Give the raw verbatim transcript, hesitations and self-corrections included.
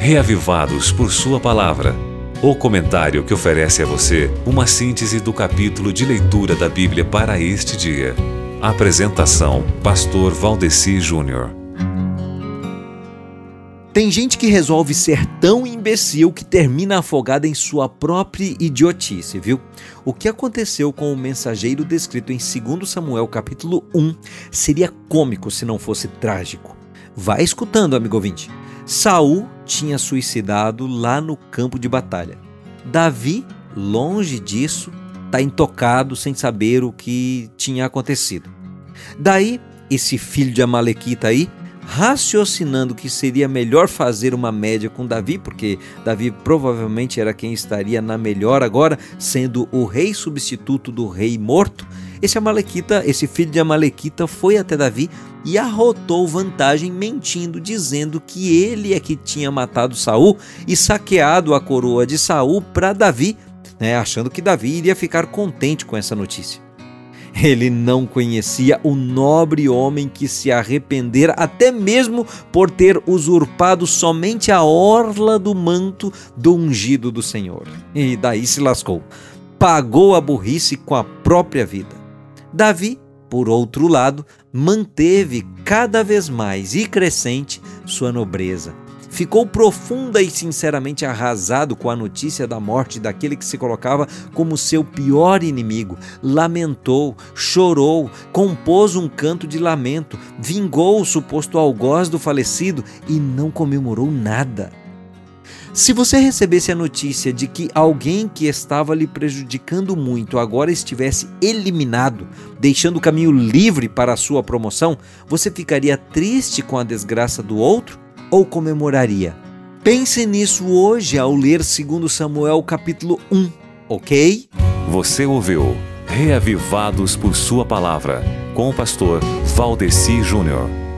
Reavivados por Sua Palavra. O comentário que oferece a você uma síntese do capítulo de leitura da Bíblia para este dia. Apresentação: Pastor Valdeci Júnior. Tem gente que resolve ser tão imbecil que termina afogada em sua própria idiotice, viu? O que aconteceu com o mensageiro descrito em segundo Samuel capítulo um seria cômico se não fosse trágico. Vai escutando, amigo ouvinte. Saul tinha suicidado lá no campo de batalha. Davi, longe disso, está intocado sem saber o que tinha acontecido. Daí, esse filho de Amalequita aí, raciocinando que seria melhor fazer uma média com Davi, porque Davi provavelmente era quem estaria na melhor agora, sendo o rei substituto do rei morto, esse Amalequita, esse filho de Amalequita foi até Davi e arrotou vantagem mentindo, dizendo que ele é que tinha matado Saul e saqueado a coroa de Saul para Davi, né, achando que Davi iria ficar contente com essa notícia. Ele não conhecia o nobre homem que se arrependera até mesmo por ter usurpado somente a orla do manto do ungido do Senhor. E daí se lascou. Pagou a burrice com a própria vida. Davi, por outro lado, manteve cada vez mais e crescente sua nobreza. Ficou profunda e sinceramente arrasado com a notícia da morte daquele que se colocava como seu pior inimigo. Lamentou, chorou, compôs um canto de lamento, vingou o suposto algoz do falecido e não comemorou nada. Se você recebesse a notícia de que alguém que estava lhe prejudicando muito agora estivesse eliminado, deixando o caminho livre para a sua promoção, você ficaria triste com a desgraça do outro? Ou comemoraria? Pense nisso hoje ao ler segundo Samuel capítulo um, ok? Você ouviu Reavivados por Sua Palavra, com o pastor Valdeci Júnior.